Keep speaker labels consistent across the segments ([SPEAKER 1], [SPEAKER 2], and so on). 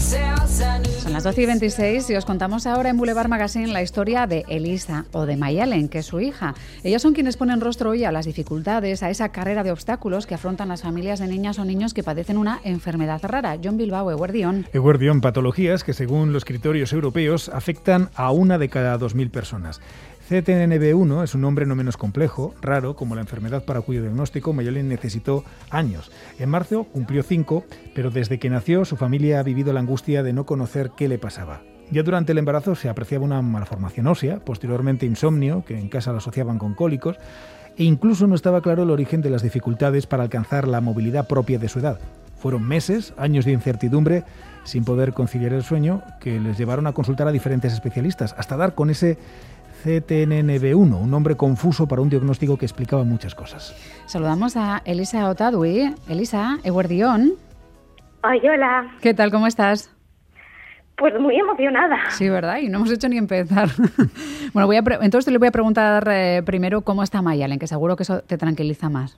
[SPEAKER 1] Son las 12:26 y os contamos ahora en Boulevard Magazine la historia de Elisa o de Mayalen, que es su hija. Ellas son quienes ponen rostro hoy a las dificultades, a esa carrera de obstáculos que afrontan las familias de niñas o niños que padecen una enfermedad rara. John Bilbao, Eguerdión.
[SPEAKER 2] Eguerdión, patologías que según los criterios europeos afectan a 1 de cada 2.000 personas. CTNB1 es un nombre no menos complejo, raro, como la enfermedad para cuyo diagnóstico Mayalen necesitó años. En marzo cumplió 5, pero desde que nació su familia ha vivido la angustia de no conocer qué le pasaba. Ya durante el embarazo se apreciaba una malformación ósea, posteriormente insomnio, que en casa lo asociaban con cólicos, e incluso no estaba claro el origen de las dificultades para alcanzar la movilidad propia de su edad. Fueron meses, años de incertidumbre, sin poder conciliar el sueño, que les llevaron a consultar a diferentes especialistas, hasta dar con ese CTNB1, un nombre confuso para un diagnóstico que explicaba muchas cosas.
[SPEAKER 1] Saludamos a Elisa Otadui. Elisa, Eguerdión.
[SPEAKER 3] Ay, hola.
[SPEAKER 1] ¿Qué tal? ¿Cómo estás?
[SPEAKER 3] Pues muy emocionada.
[SPEAKER 1] Sí, ¿verdad? Y no hemos hecho ni empezar. Bueno, entonces le voy a preguntar primero cómo está Mayalen, que seguro que eso te tranquiliza más.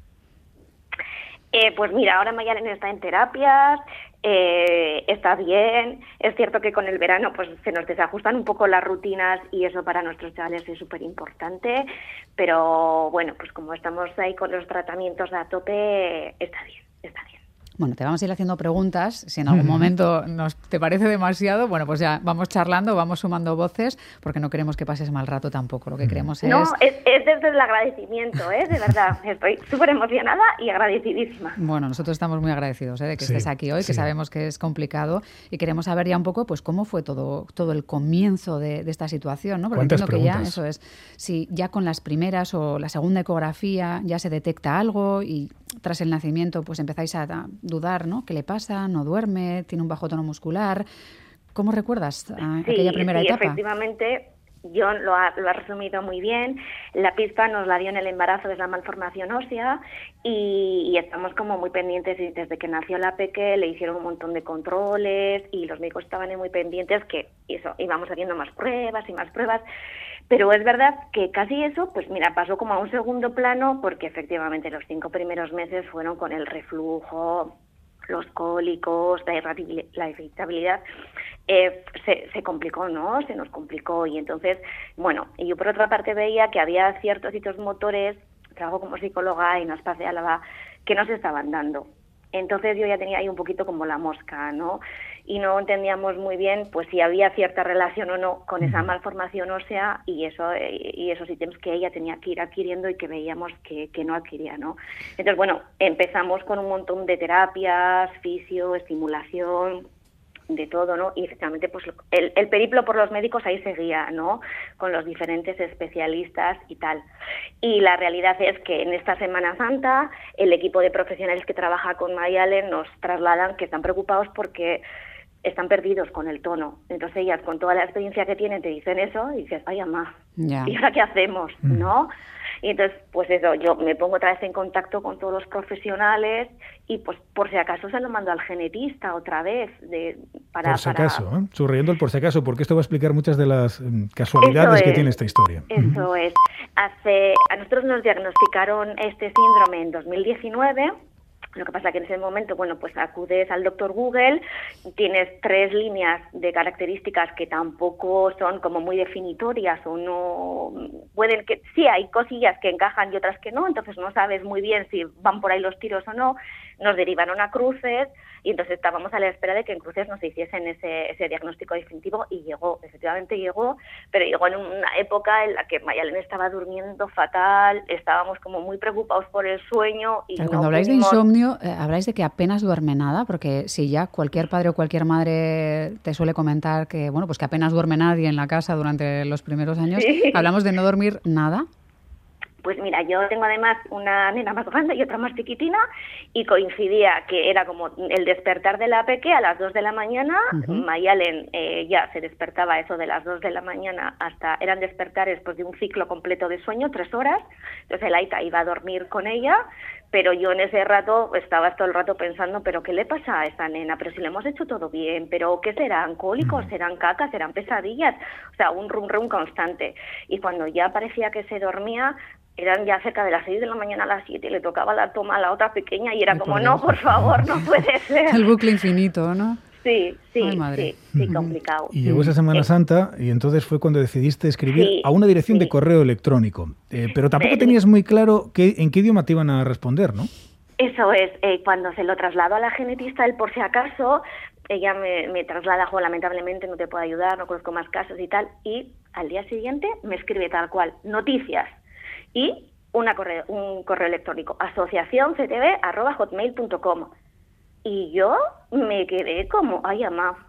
[SPEAKER 3] Pues mira, ahora Mayalen está en terapias, está bien. Es cierto que con el verano pues se nos desajustan un poco las rutinas y eso para nuestros chavales es súper importante, pero bueno, pues como estamos ahí con los tratamientos a tope, está bien, está bien.
[SPEAKER 1] Bueno, te vamos a ir haciendo preguntas. Si en algún momento te parece demasiado, bueno, pues ya vamos charlando, vamos sumando voces, porque no queremos que pases mal rato tampoco. Lo que queremos es...
[SPEAKER 3] No, es desde el agradecimiento, de verdad. Estoy súper emocionada y agradecidísima.
[SPEAKER 1] Bueno, nosotros estamos muy agradecidos de que estés aquí hoy, que sabemos que es complicado y queremos saber ya un poco pues cómo fue todo el comienzo de esta situación, ¿no? Porque entiendo que ya, eso es, si ya con las primeras o la segunda ecografía ya se detecta algo y tras el nacimiento pues empezáis a dudar, ¿no? ¿Qué le pasa? ¿No duerme? ¿Tiene un bajo tono muscular? ¿Cómo recuerdas aquella primera etapa?
[SPEAKER 3] Efectivamente, John lo ha resumido muy bien. La pista nos la dio en el embarazo, es la malformación ósea, y estamos como muy pendientes. Y desde que nació la peque le hicieron un montón de controles y los médicos estaban muy pendientes que eso, íbamos haciendo más pruebas y más pruebas. Pero es verdad que casi eso, pues mira, pasó como a un segundo plano porque efectivamente los 5 primeros meses fueron con el reflujo, los cólicos, la irritabilidad, se complicó, ¿no? Se nos complicó y entonces, bueno, yo por otra parte veía que había ciertos hitos motores, trabajo como psicóloga en Aspas de Álava, que no se estaban dando. Entonces yo ya tenía ahí un poquito como la mosca, ¿no? Y no entendíamos muy bien pues si había cierta relación o no con esa malformación ósea y esos ítems que ella tenía que ir adquiriendo y que veíamos que no adquiría, ¿no? Entonces, bueno, empezamos con un montón de terapias, fisio, estimulación, de todo, ¿no? Y efectivamente pues el periplo por los médicos ahí seguía, ¿no? Con los diferentes especialistas y tal. Y la realidad es que en esta Semana Santa el equipo de profesionales que trabaja con Mayalen nos trasladan que están preocupados porque están perdidos con el tono. Entonces ellas con toda la experiencia que tienen te dicen eso y dices, ay, mamá, ¿y ahora qué hacemos? ¿No? Y entonces, pues eso, yo me pongo otra vez en contacto con todos los profesionales y pues por si acaso se lo mando al genetista otra vez.
[SPEAKER 2] Por si acaso, subrayando el por si acaso, porque esto va a explicar muchas de las casualidades que tiene esta historia.
[SPEAKER 3] Eso es. A nosotros nos diagnosticaron este síndrome en 2019. Lo que pasa que en ese momento, bueno, pues acudes al doctor Google, tienes 3 líneas de características que tampoco son como muy definitorias o no pueden que sí hay cosillas que encajan y otras que no, entonces no sabes muy bien si van por ahí los tiros o no. Nos derivaron a Cruces y entonces estábamos a la espera de que en Cruces nos hiciesen ese diagnóstico definitivo y efectivamente llegó, pero llegó en una época en la que Mayalen estaba durmiendo fatal, estábamos como muy preocupados por el sueño. Y
[SPEAKER 1] pero cuando habláis de insomnio, habláis de que apenas duerme nada, porque si ya cualquier padre o cualquier madre te suele comentar que, bueno, pues que apenas duerme nadie en la casa durante los primeros años, sí. ¿Hablamos de no dormir nada?
[SPEAKER 3] Pues mira, yo tengo además una nena más grande y otra más chiquitina y coincidía que era como el despertar de la peque a las 2 de la mañana, Mayalen ya se despertaba eso de las 2 de la mañana eran despertares pues de un ciclo completo de sueño, 3 horas, entonces el Aita iba a dormir con ella, pero yo en ese rato estaba todo el rato pensando, pero ¿qué le pasa a esta nena? Pero si le hemos hecho todo bien, pero ¿qué serán? ¿Cólicos? ¿Serán cacas? ¿Serán pesadillas? O sea, un rum constante. Y cuando ya parecía que se dormía, eran ya cerca de las 6 de la mañana a las 7 y le tocaba la toma a la otra pequeña y era como, no, por favor, no puede ser.
[SPEAKER 1] El bucle infinito, ¿no?
[SPEAKER 3] Sí, complicado.
[SPEAKER 2] Y llegó esa Semana Santa y entonces fue cuando decidiste escribir a una dirección de correo electrónico. Pero tampoco tenías muy claro en qué idioma te iban a responder, ¿no?
[SPEAKER 3] Eso es, cuando se lo trasladó a la genetista, él por si acaso, ella me traslada, lamentablemente no te puedo ayudar, no conozco más casos y tal, y al día siguiente me escribe tal cual, noticias, y un correo electrónico, asociacionctv@hotmail.com. Y yo me quedé como, ay, mamá,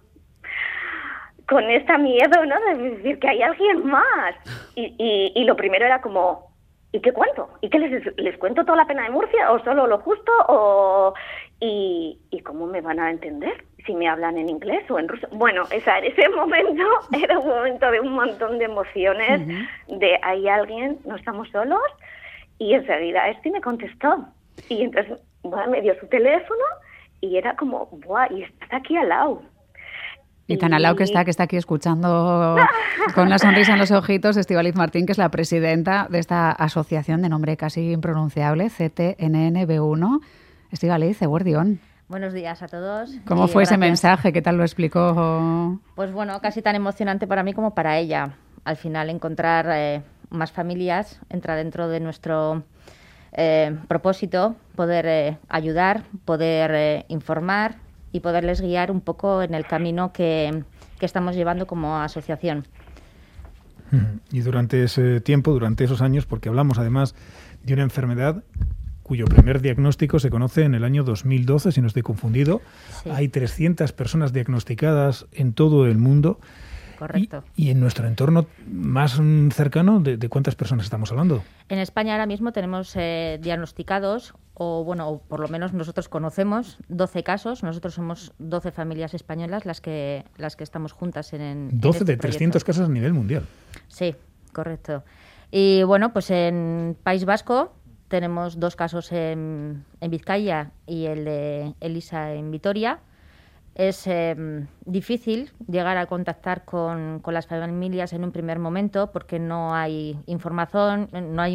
[SPEAKER 3] con esta miedo, ¿no?, de decir que hay alguien más. Y lo primero era como, ¿y qué cuento? ¿Y qué les cuento toda la pena de Murcia o solo lo justo? ¿Y cómo me van a entender? Si me hablan en inglés o en ruso. Bueno, ese momento era un momento de un montón de emociones, de hay alguien, no estamos solos, y enseguida me contestó. Y entonces me dio su teléfono y era como, ¡buah! Y estás aquí al lado.
[SPEAKER 1] Y tan al lado que está aquí escuchando con la sonrisa en los ojitos, Estíbaliz Martín, que es la presidenta de esta asociación de nombre casi impronunciable, CTNNB1. Estíbaliz, eguerdión.
[SPEAKER 4] Buenos días a todos.
[SPEAKER 1] ¿Cómo fue ese mensaje? ¿Qué tal lo explicó?
[SPEAKER 4] Pues bueno, casi tan emocionante para mí como para ella. Al final encontrar más familias entra dentro de nuestro propósito, poder ayudar, poder informar y poderles guiar un poco en el camino que estamos llevando como asociación.
[SPEAKER 2] Y durante ese tiempo, durante esos años, porque hablamos además de una enfermedad cuyo primer diagnóstico se conoce en el año 2012, si no estoy confundido. Sí. Hay 300 personas diagnosticadas en todo el mundo.
[SPEAKER 4] Correcto.
[SPEAKER 2] Y en nuestro entorno más cercano, ¿de cuántas personas estamos hablando?
[SPEAKER 4] En España ahora mismo tenemos diagnosticados, o por lo menos nosotros conocemos 12 casos. Nosotros somos 12 familias españolas las que estamos juntas en
[SPEAKER 2] 12 de
[SPEAKER 4] este
[SPEAKER 2] 300 casos a nivel mundial.
[SPEAKER 4] Sí, correcto. Y bueno, pues en País Vasco tenemos 2 casos en Vizcaya y el de Elisa en Vitoria. Es difícil llegar a contactar con las familias en un primer momento porque no hay información,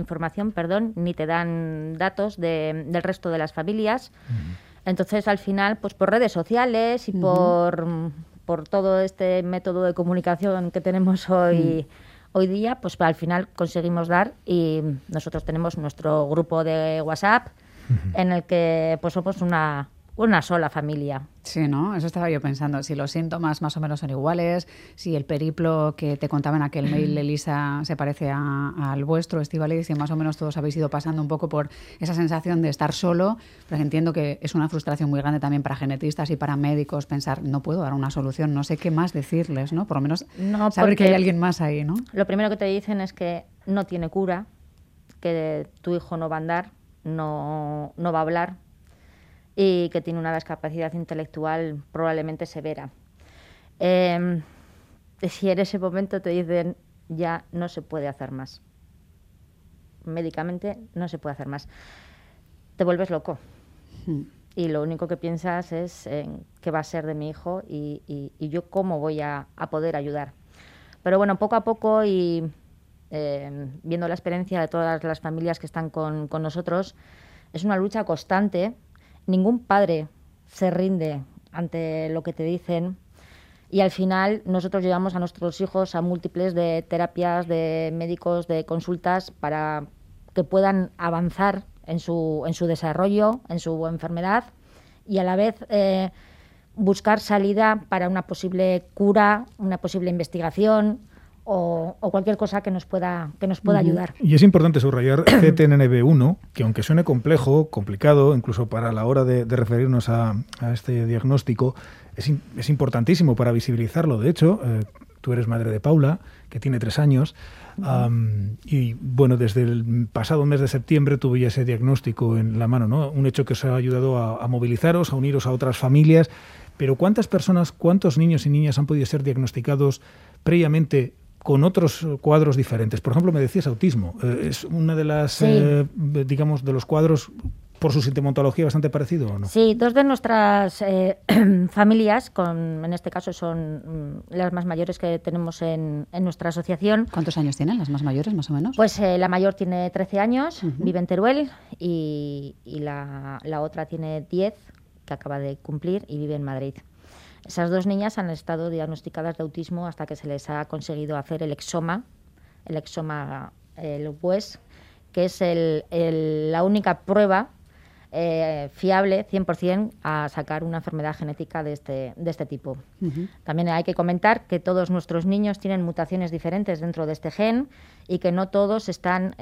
[SPEAKER 4] ni te dan datos del resto de las familias. Entonces, al final, pues por redes sociales y por todo este método de comunicación que tenemos hoy día, pues al final conseguimos dar, y nosotros tenemos nuestro grupo de WhatsApp en el que pues somos una sola familia.
[SPEAKER 1] Sí, ¿no? Eso estaba yo pensando. Si los síntomas más o menos son iguales, si el periplo que te contaba en aquel mail, Elisa, se parece al vuestro, Estíbaliz, si más o menos todos habéis ido pasando un poco por esa sensación de estar solo, pero entiendo que es una frustración muy grande también para genetistas y para médicos pensar, no puedo dar una solución, no sé qué más decirles, ¿no? Por lo menos saber que hay alguien más ahí, ¿no?
[SPEAKER 4] Lo primero que te dicen es que no tiene cura, que tu hijo no va a andar, no va a hablar, y que tiene una discapacidad intelectual probablemente severa. Si en ese momento te dicen ya no se puede hacer más, médicamente no se puede hacer más, te vuelves loco. Y lo único que piensas es en qué va a ser de mi hijo y yo cómo voy a poder ayudar. Pero bueno, poco a poco y viendo la experiencia de todas las familias que están con nosotros, es una lucha constante. Ningún padre se rinde ante lo que te dicen y al final nosotros llevamos a nuestros hijos a múltiples de terapias, de médicos, de consultas para que puedan avanzar en su desarrollo, en su enfermedad y a la vez buscar salida para una posible cura, una posible investigación o cualquier cosa que nos pueda ayudar.
[SPEAKER 2] Y es importante subrayar CTNNB1, que aunque suene complicado, incluso para la hora de referirnos a este diagnóstico, es importantísimo para visibilizarlo. De hecho, tú eres madre de Paula, que tiene 3 años, y bueno, desde el pasado mes de septiembre tuve ya ese diagnóstico en la mano, ¿no? Un hecho que os ha ayudado a movilizaros, a uniros a otras familias. Pero ¿cuántas personas, cuántos niños y niñas han podido ser diagnosticados previamente con otros cuadros diferentes? Por ejemplo, me decías autismo. ¿Es una de las, digamos, de los cuadros por su sintomatología bastante parecido o no?
[SPEAKER 4] Sí, 2 de nuestras familias, en este caso son las más mayores que tenemos en nuestra asociación.
[SPEAKER 1] ¿Cuántos años tienen las más mayores, más o menos?
[SPEAKER 4] Pues la mayor tiene 13 años, vive en Teruel, y la otra tiene 10, que acaba de cumplir, y vive en Madrid. Esas 2 niñas han estado diagnosticadas de autismo hasta que se les ha conseguido hacer el exoma, el WES, que es la única prueba fiable 100% a sacar una enfermedad genética de este tipo. Uh-huh. También hay que comentar que todos nuestros niños tienen mutaciones diferentes dentro de este gen y que no todos están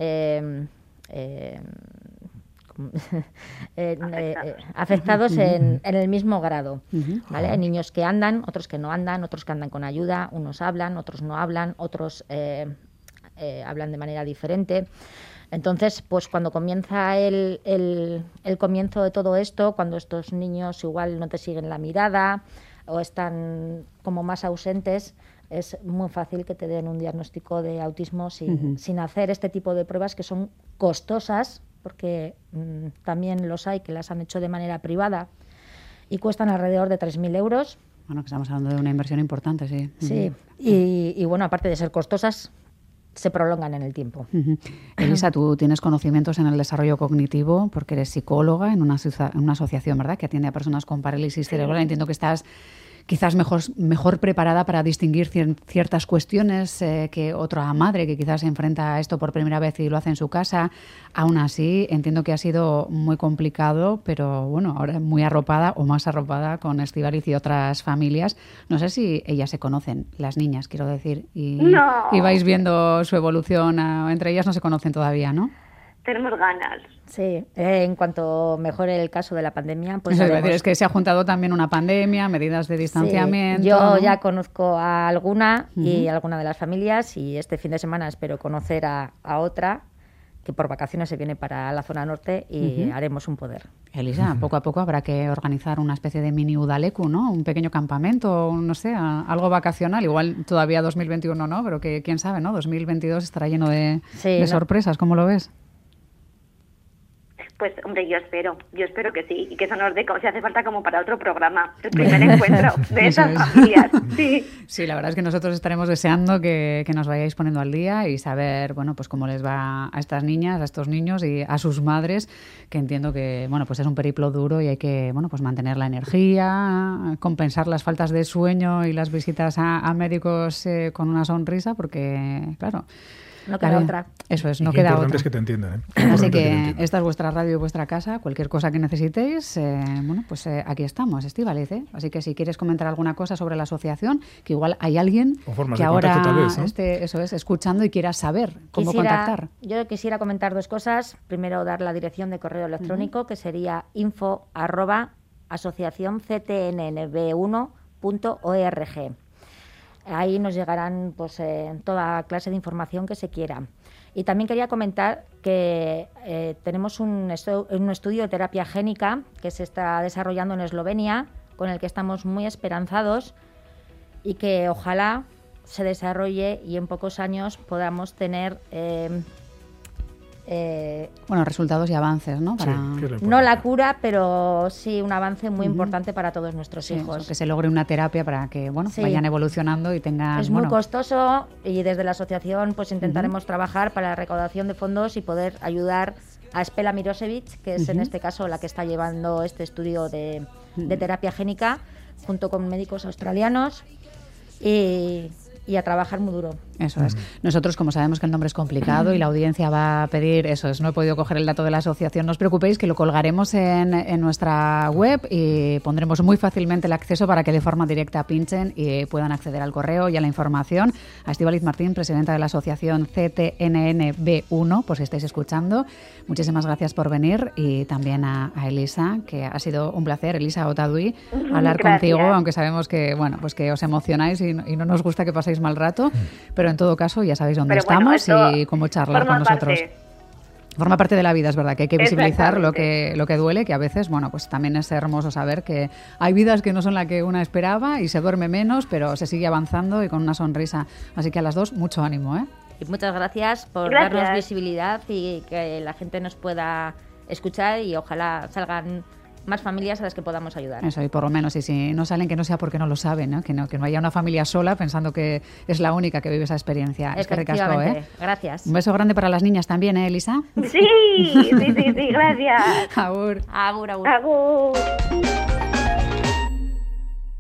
[SPEAKER 4] afectados en el mismo grado. Uh-huh. ¿Vale? Hay niños que andan, otros que no andan, otros que andan con ayuda, unos hablan, otros no hablan, otros hablan de manera diferente. Entonces, pues cuando comienza el comienzo de todo esto, cuando estos niños igual no te siguen la mirada o están como más ausentes, es muy fácil que te den un diagnóstico de autismo sin hacer este tipo de pruebas que son costosas, porque también los hay que las han hecho de manera privada y cuestan alrededor de 3.000 euros.
[SPEAKER 1] Bueno, que estamos hablando de una inversión importante, sí.
[SPEAKER 4] Sí, y bueno, aparte de ser costosas, se prolongan en el tiempo.
[SPEAKER 1] Uh-huh. Elisa, tú tienes conocimientos en el desarrollo cognitivo porque eres psicóloga en una asociación, ¿verdad?, que atiende a personas con parálisis cerebral. Entiendo que estás quizás mejor preparada para distinguir ciertas cuestiones que otra madre que quizás se enfrenta a esto por primera vez y lo hace en su casa. Aún así, entiendo que ha sido muy complicado, pero bueno, ahora muy arropada o más arropada con Estíbaliz y otras familias. No sé si ellas se conocen, las niñas, quiero decir, y vais viendo su evolución. Entre ellas no se conocen todavía, ¿no?
[SPEAKER 3] Tenemos ganas.
[SPEAKER 4] Sí, en cuanto mejore el caso de la pandemia, pues
[SPEAKER 1] es que se ha juntado también una pandemia, medidas de distanciamiento.
[SPEAKER 4] Sí, yo ya conozco a alguna y alguna de las familias, y este fin de semana espero conocer a otra que por vacaciones se viene para la zona norte y haremos un poder.
[SPEAKER 1] Elisa, poco a poco habrá que organizar una especie de mini Udaleku, ¿no? Un pequeño campamento, no sé, algo vacacional. Igual todavía 2021 no, pero que quién sabe, ¿no? 2022 estará lleno de sorpresas. ¿Cómo lo ves?
[SPEAKER 3] Pues, hombre, yo espero que sí, y que eso nos dé, si hace falta, como para otro programa, el primer encuentro de esas familias.
[SPEAKER 1] Sí, la verdad es que nosotros estaremos deseando que nos vayáis poniendo al día y saber, bueno, pues cómo les va a estas niñas, a estos niños y a sus madres, que entiendo que, bueno, pues es un periplo duro y hay que, bueno, pues mantener la energía, compensar las faltas de sueño y las visitas a médicos con una sonrisa, porque, claro,
[SPEAKER 4] no queda otra.
[SPEAKER 1] Eso es, no queda otra. Lo
[SPEAKER 2] importante es que te entiendan,
[SPEAKER 1] Así que esta es vuestra radio y vuestra casa. Cualquier cosa que necesitéis, bueno, pues aquí estamos, Estíbaliz, ¿eh? Así que si quieres comentar alguna cosa sobre la asociación, que igual hay alguien que ahora esté, eso es, escuchando y quiera saber cómo contactar.
[SPEAKER 4] Yo quisiera comentar 2 cosas. Primero, dar la dirección de correo electrónico, que sería info@asociacionctnb1.org. Ahí nos llegarán pues toda clase de información que se quiera. Y también quería comentar que tenemos un estudio de terapia génica que se está desarrollando en Eslovenia, con el que estamos muy esperanzados y que ojalá se desarrolle y en pocos años podamos tener
[SPEAKER 1] resultados y avances, ¿no?
[SPEAKER 4] No la cura, pero sí un avance muy importante para todos nuestros hijos.
[SPEAKER 1] Eso, que se logre una terapia para que vayan evolucionando y tengan...
[SPEAKER 4] Es muy costoso y desde la asociación pues intentaremos trabajar para la recaudación de fondos y poder ayudar a Spela Mirosevic, que es en este caso la que está llevando este estudio de terapia génica, junto con médicos australianos y a trabajar muy duro.
[SPEAKER 1] Eso es. Nosotros, como sabemos que el nombre es complicado y la audiencia va a pedir, no he podido coger el dato de la asociación, no os preocupéis que lo colgaremos en nuestra web y pondremos muy fácilmente el acceso para que de forma directa pinchen y puedan acceder al correo y a la información. A Estíbaliz Martín, presidenta de la asociación CTNNB1, por si estáis escuchando, muchísimas gracias por venir, y también a Elisa, que ha sido un placer, Elisa Otadui, hablar contigo, aunque sabemos que, bueno, pues que os emocionáis y no nos gusta que paséis mal rato, pero en todo caso ya sabéis dónde estamos y cómo charlar con nosotros. Forma parte de la vida, es verdad, que hay que visibilizar lo que duele, que a veces, bueno, pues también es hermoso saber que hay vidas que no son la que una esperaba y se duerme menos, pero se sigue avanzando y con una sonrisa. Así que a las 2, mucho ánimo, ¿eh?
[SPEAKER 4] Y muchas gracias por darnos visibilidad y que la gente nos pueda escuchar y ojalá salgan más familias a las que podamos ayudar.
[SPEAKER 1] Eso, y por lo menos, y si no salen, que no sea porque no lo saben, ¿no? Que no haya una familia sola pensando que es la única que vive esa experiencia. Es que recasco, ¿eh?
[SPEAKER 4] Gracias.
[SPEAKER 1] Un beso grande para las niñas también, ¿eh, Elisa?
[SPEAKER 3] Sí, gracias.
[SPEAKER 1] Agur.
[SPEAKER 4] Agur, agur.
[SPEAKER 3] Agur.